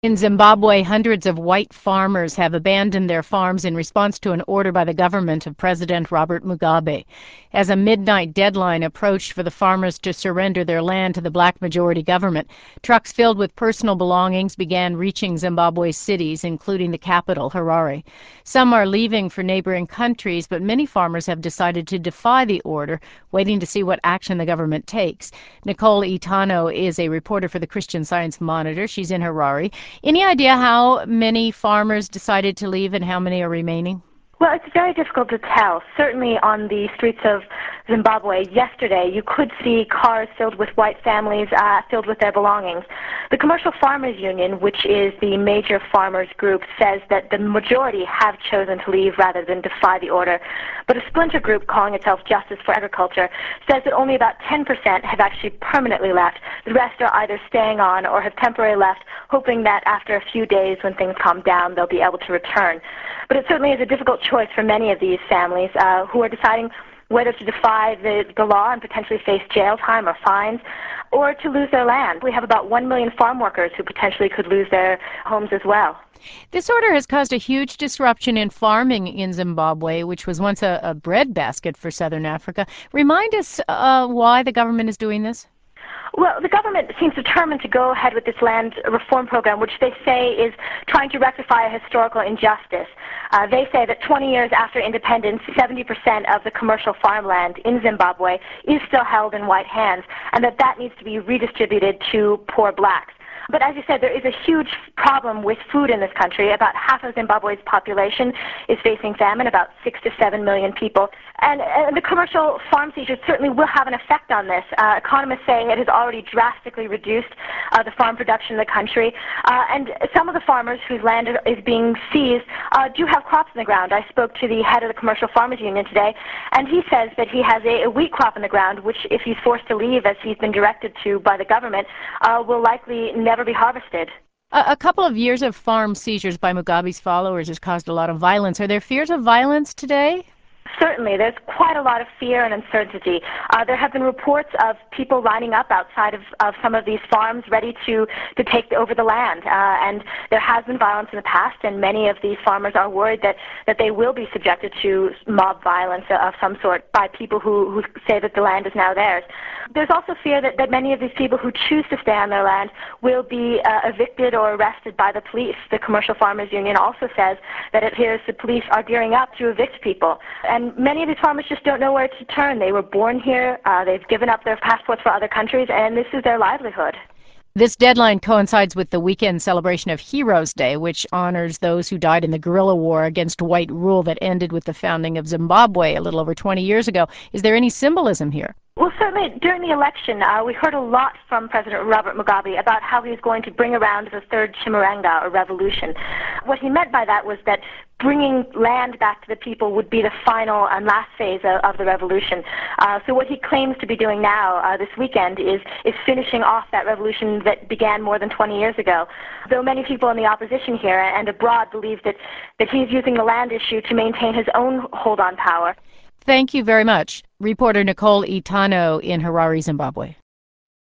In Zimbabwe, hundreds of white farmers have abandoned their farms in response to an order by the government of President Robert Mugabe. As a midnight deadline approached for the farmers to surrender their land to the black majority government, trucks filled with personal belongings began reaching Zimbabwe's cities, including the capital, Harare. Some are leaving for neighboring countries, but many farmers have decided to defy the order, waiting to see what action the government takes. Nicole Itano is a reporter for the Christian Science Monitor. She's in Harare. Any idea how many farmers decided to leave and how many are remaining? Well, it's very difficult to tell. Certainly on the streets of Zimbabwe yesterday, you could see cars filled with white families, filled with their belongings. The Commercial Farmers Union, which is the major farmers group, says that the majority have chosen to leave rather than defy the order. But a splinter group calling itself Justice for Agriculture says that only about 10% have actually permanently left. The rest are either staying on or have temporarily left, hoping that after a few days when things calm down, they'll be able to return. But it certainly is a difficult choice for many of these families who are deciding whether to defy the law and potentially face jail time or fines, or to lose their land. We have about 1 million farm workers who potentially could lose their homes as well. This order has caused a huge disruption in farming in Zimbabwe, which was once a breadbasket for southern Africa. Remind us why the government is doing this. Well, the government seems determined to go ahead with this land reform program, which they say is trying to rectify a historical injustice. They say that 20 years after independence, 70% of the commercial farmland in Zimbabwe is still held in white hands, and that needs to be redistributed to poor blacks. But as you said, there is a huge problem with food in this country. About half of Zimbabwe's population is facing famine, about 6 to 7 million people. And the commercial farm seizures certainly will have an effect on this. Economists say it has already drastically reduced the farm production in the country. And some of the farmers whose land is being seized do have crops in the ground. I spoke to the head of the Commercial Farmers Union today, and he says that he has a wheat crop in the ground, which if he's forced to leave, as he's been directed to by the government, will likely never be harvested. A couple of years of farm seizures by Mugabe's followers has caused a lot of violence. Are there fears of violence today? Certainly. There's quite a lot of fear and uncertainty. There have been reports of people lining up outside of some of these farms ready to take over the land. And there has been violence in the past, and many of these farmers are worried that they will be subjected to mob violence of some sort by people who say that the land is now theirs. There's also fear that many of these people who choose to stay on their land will be evicted or arrested by the police. The Commercial Farmers Union also says that it appears the police are gearing up to evict people. And many of these farmers just don't know where to turn. They were born here, they've given up their passports for other countries, and this is their livelihood. This deadline coincides with the weekend celebration of Heroes Day, which honors those who died in the guerrilla war against white rule that ended with the founding of Zimbabwe a little over 20 years ago. Is there any symbolism here? Well, certainly during the election, we heard a lot from President Robert Mugabe about how he was going to bring around the third Chimurenga, or revolution. What he meant by that was that bringing land back to the people would be the final and last phase of the revolution. So what he claims to be doing now, this weekend, is finishing off that revolution that began more than 20 years ago. Though many people in the opposition here and abroad believe that he's using the land issue to maintain his own hold on power. Thank you very much. Reporter Nicole Itano in Harare, Zimbabwe.